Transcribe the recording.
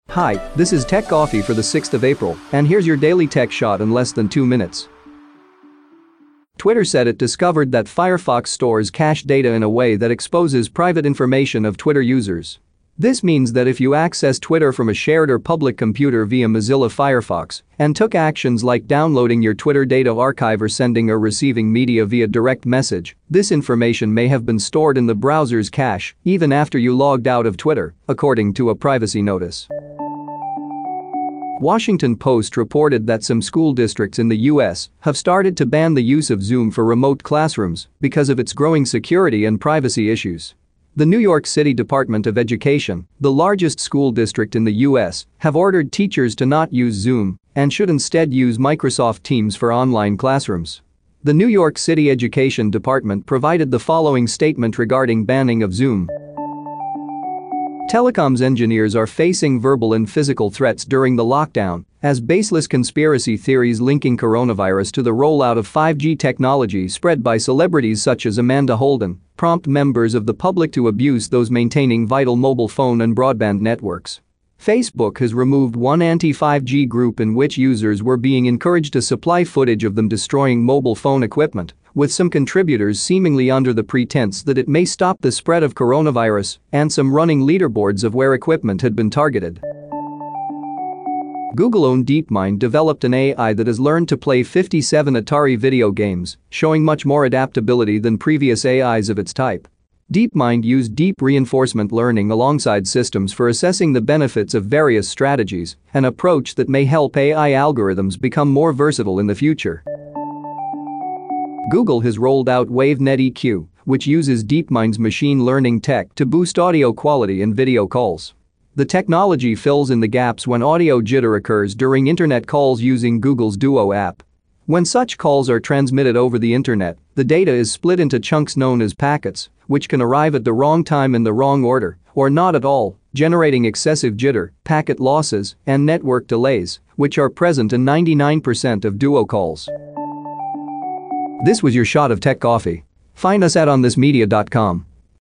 Hi, this is Tech Coffee for the 6th of April, and here's your daily tech shot in less than 2 minutes. Twitter said it discovered that Firefox stores cache data in a way that exposes private information of Twitter users. This means that if you access Twitter from a shared or public computer via Mozilla Firefox and took actions like downloading your Twitter data archive or sending or receiving media via direct message, this information may have been stored in the browser's cache even after you logged out of Twitter, according to a privacy notice. Washington Post reported that some school districts in the U.S. have started to ban the use of Zoom for remote classrooms because of its growing security and privacy issues. The New York City Department of Education, the largest school district in the U.S., have ordered teachers to not use Zoom and should instead use Microsoft Teams for online classrooms. The New York City Education Department provided the following statement regarding banning of Zoom. Telecoms engineers are facing verbal and physical threats during the lockdown as baseless conspiracy theories linking coronavirus to the rollout of 5G technology spread by celebrities such as Amanda Holden prompt members of the public to abuse those maintaining vital mobile phone and broadband networks. Facebook has removed one anti-5G group in which users were being encouraged to supply footage of them destroying mobile phone equipment, with some contributors seemingly under the pretense that it may stop the spread of coronavirus and some running leaderboards of where equipment had been targeted. Google-owned DeepMind developed an AI that has learned to play 57 Atari video games, showing much more adaptability than previous AIs of its type. DeepMind used deep reinforcement learning alongside systems for assessing the benefits of various strategies, an approach that may help AI algorithms become more versatile in the future. Google has rolled out WaveNet EQ, which uses DeepMind's machine learning tech to boost audio quality in video calls. The technology fills in the gaps when audio jitter occurs during internet calls using Google's Duo app. When such calls are transmitted over the internet, the data is split into chunks known as packets, which can arrive at the wrong time in the wrong order, or not at all, generating excessive jitter, packet losses, and network delays, which are present in 99% of Duo calls. This was your shot of Tech Coffee. Find us at onthismedia.com.